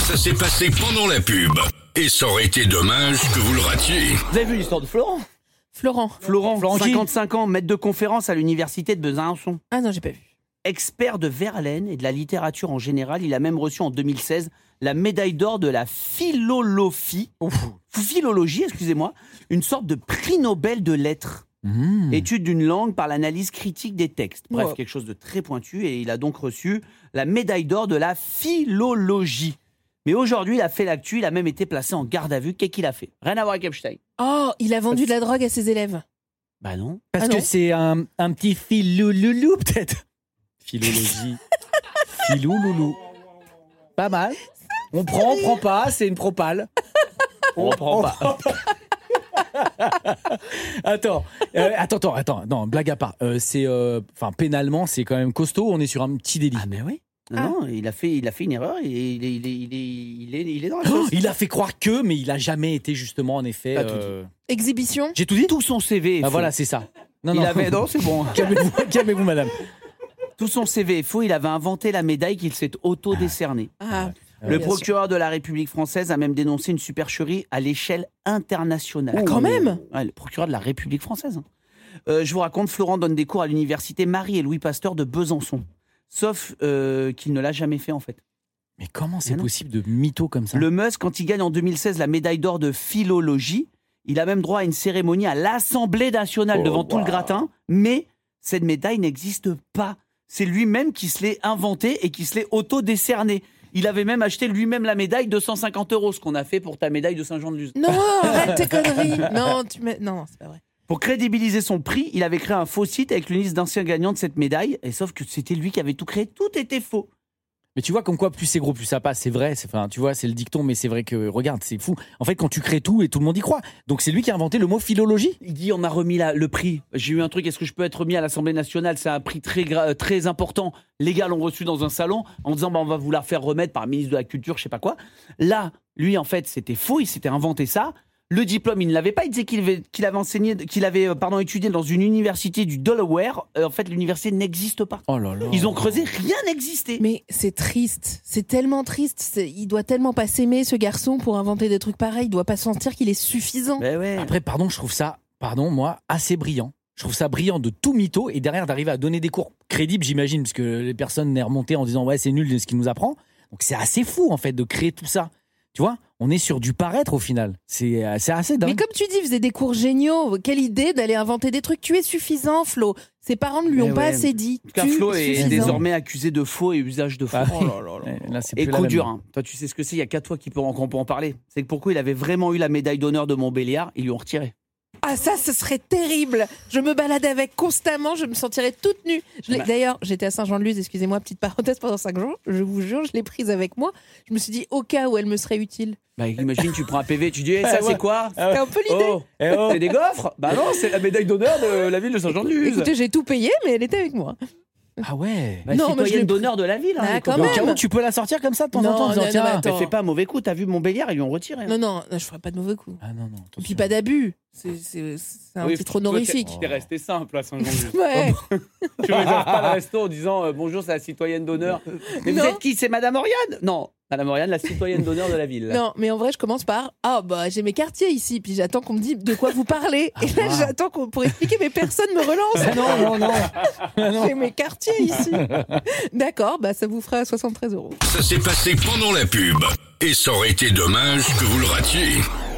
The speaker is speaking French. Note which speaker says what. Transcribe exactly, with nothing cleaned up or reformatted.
Speaker 1: Ça s'est passé pendant la pub. Et ça aurait été dommage que vous le ratiez.
Speaker 2: Vous avez vu l'histoire de Florent ?
Speaker 3: Florent.
Speaker 2: Florent,
Speaker 4: Florent qui
Speaker 2: cinquante-cinq ans, maître de conférence à l'université de Besançon.
Speaker 3: Ah non, j'ai pas vu.
Speaker 2: Expert de Verlaine et de la littérature en général, il a même reçu en deux mille seize la médaille d'or de la philologie, philologie, excusez-moi, une sorte de prix Nobel de lettres. Mmh. Étude d'une langue par l'analyse critique des textes. Bref, wow. Quelque chose de très pointu, et il a donc reçu la médaille d'or de la philologie. Mais aujourd'hui, il a fait l'actu, il a même été placé en garde à vue. Qu'est-ce qu'il a fait ? Rien à voir avec Epstein.
Speaker 3: Oh, il a vendu de la drogue à ses élèves.
Speaker 2: Bah non.
Speaker 4: Parce
Speaker 3: ah
Speaker 4: que
Speaker 3: non.
Speaker 4: c'est un, un petit filouloulou, peut-être. Philologie. Filouloulou. Pas mal. On prend, on prend pas, c'est une propale.
Speaker 2: On reprend pas.
Speaker 4: attends, euh, attends, attends, attends, non, blague à part. Euh, c'est, enfin, euh, pénalement, c'est quand même costaud. On est sur un petit délit.
Speaker 2: Ah mais oui. Non, ah. non, il a fait, il a fait une erreur. Et il est, il est, il est, il est, il est dans la
Speaker 4: chose. Oh, il a fait croire que, mais il a jamais été justement en effet.
Speaker 2: Euh...
Speaker 3: Exhibition.
Speaker 4: J'ai tout dit.
Speaker 2: Tout son C V. Est
Speaker 4: ah
Speaker 2: faux.
Speaker 4: Voilà, c'est ça.
Speaker 2: Non, il non. avait, non, c'est bon.
Speaker 4: calmez-vous, calmez-vous, madame.
Speaker 2: Tout son C V est faux. Il avait inventé la médaille qu'il s'est auto-décernée.
Speaker 3: Ah.
Speaker 2: Le procureur de la République française a même dénoncé une supercherie à l'échelle internationale.
Speaker 3: Ah, quand même.
Speaker 2: Ouais, le procureur de la République française. Euh, je vous raconte, Florent donne des cours à l'université Marie et Louis Pasteur de Besançon. Sauf euh, qu'il ne l'a jamais fait, en fait.
Speaker 4: Mais comment c'est ah possible de mytho comme ça ?
Speaker 2: Le Mus, quand il gagne en deux mille seize la médaille d'or de philologie, il a même droit à une cérémonie à l'Assemblée nationale oh, devant wow. tout le gratin, mais cette médaille n'existe pas. C'est lui-même qui se l'est inventée et qui se l'est auto-décernée. Il avait même acheté lui-même la médaille, deux cent cinquante euros, ce qu'on a fait pour ta médaille de Saint-Jean-de-Luz.
Speaker 3: Non, arrête tes conneries. Non, tu mets... non, c'est pas vrai.
Speaker 2: Pour crédibiliser son prix, il avait créé un faux site avec une liste d'anciens gagnants de cette médaille, et sauf que c'était lui qui avait tout créé, tout était faux.
Speaker 4: Mais tu vois, comme quoi, plus c'est gros, plus ça passe. C'est vrai, c'est, enfin, tu vois, c'est le dicton, mais c'est vrai que, regarde, c'est fou. En fait, quand tu crées tout et tout le monde y croit. Donc c'est lui qui a inventé le mot philologie.
Speaker 2: Il dit, on a remis la, le prix. J'ai eu un truc, est-ce que je peux être remis à l'Assemblée nationale ? C'est un prix très, gra- très important. Les gars l'ont reçu dans un salon en disant, bah, on va vous la faire remettre par le ministre de la Culture, je sais pas quoi. Là, lui, en fait, c'était faux, il s'était inventé ça. Le diplôme, il ne l'avait pas. Il disait qu'il avait, qu'il avait enseigné, qu'il avait, pardon, étudié dans une université du Delaware. Euh, en fait, l'université n'existe pas.
Speaker 4: Oh là là.
Speaker 2: Ils ont creusé, rien n'existait.
Speaker 3: Mais c'est triste. C'est tellement triste. C'est, il doit tellement pas s'aimer, ce garçon, pour inventer des trucs pareils. Il doit pas sentir qu'il est suffisant.
Speaker 2: Ben ouais.
Speaker 4: Après, pardon, je trouve ça, pardon, moi, assez brillant. Je trouve ça brillant de tout mytho et derrière d'arriver à donner des cours crédibles, j'imagine, parce que les personnes n'est remontées en disant ouais, c'est nul de ce qu'il nous apprend. Donc c'est assez fou, en fait, de créer tout ça. Tu vois, on est sur du paraître au final. C'est, c'est assez dingue.
Speaker 3: Mais comme tu dis, il faisait des cours géniaux. Quelle idée d'aller inventer des trucs. Tu es suffisant, Flo. Ses parents ne lui ont ouais, pas assez dit.
Speaker 2: Car Flo est suffisant. Désormais accusé de faux et usage de faux.
Speaker 4: Ah,
Speaker 2: oh là là là. Là, et coup dur. Hein. Toi, tu sais ce que c'est. Il n'y a qu'à toi qui peut, qu'on peut en parler. C'est que pourquoi il avait vraiment eu la médaille d'honneur de Montbéliard, ils lui ont retiré.
Speaker 3: Ah ça, ce serait terrible. Je me balade avec constamment, je me sentirais toute nue. Je bah. D'ailleurs, j'étais à Saint-Jean-de-Luz, excusez-moi, petite parenthèse, pendant cinq jours. Je vous jure, je l'ai prise avec moi. Je me suis dit, au cas où elle me serait utile.
Speaker 2: Bah imagine, tu prends un P V, tu dis, hey, ça
Speaker 4: ah, ouais.
Speaker 2: c'est quoi ?
Speaker 3: C'était un peu l'idée.
Speaker 2: Oh, eh oh. C'est des gaufres ? Bah non, c'est la médaille d'honneur de la ville de Saint-Jean-de-Luz.
Speaker 3: Écoutez, j'ai tout payé, mais elle était avec moi.
Speaker 4: Ah ouais.
Speaker 2: Bah, non, citoyenne d'honneur de la ville. Hein,
Speaker 3: ah, quand même.
Speaker 4: Au cas où tu peux la sortir comme ça de temps en temps en disant tiens,
Speaker 2: elle fait pas un mauvais coup. T'as vu Montbéliard, ils lui ont retiré. Hein.
Speaker 3: Non, non, je ferai pas de mauvais coup.
Speaker 4: Ah non, non.
Speaker 3: Et puis pas d'abus. C'est, c'est, c'est un oui, titre honorifique.
Speaker 2: T'es resté simple à Saint-Jean-de-Luz.
Speaker 3: Ouais.
Speaker 2: Tu réserves pas le resto en disant euh, bonjour, c'est la citoyenne d'honneur. Mais non. Vous êtes qui ? C'est Madame Oriane ? Non. Madame Oriane, la citoyenne d'honneur de la ville.
Speaker 3: Non, mais en vrai, je commence par ah bah j'ai mes quartiers ici, puis j'attends qu'on me dise de quoi vous parlez. Et là, j'attends qu'on pour expliquer, mais personne me relance.
Speaker 4: non, non, non.
Speaker 3: J'ai mes quartiers ici. D'accord, bah ça vous fera soixante-treize euros.
Speaker 1: Ça s'est passé pendant la pub, et ça aurait été dommage que vous le ratiez.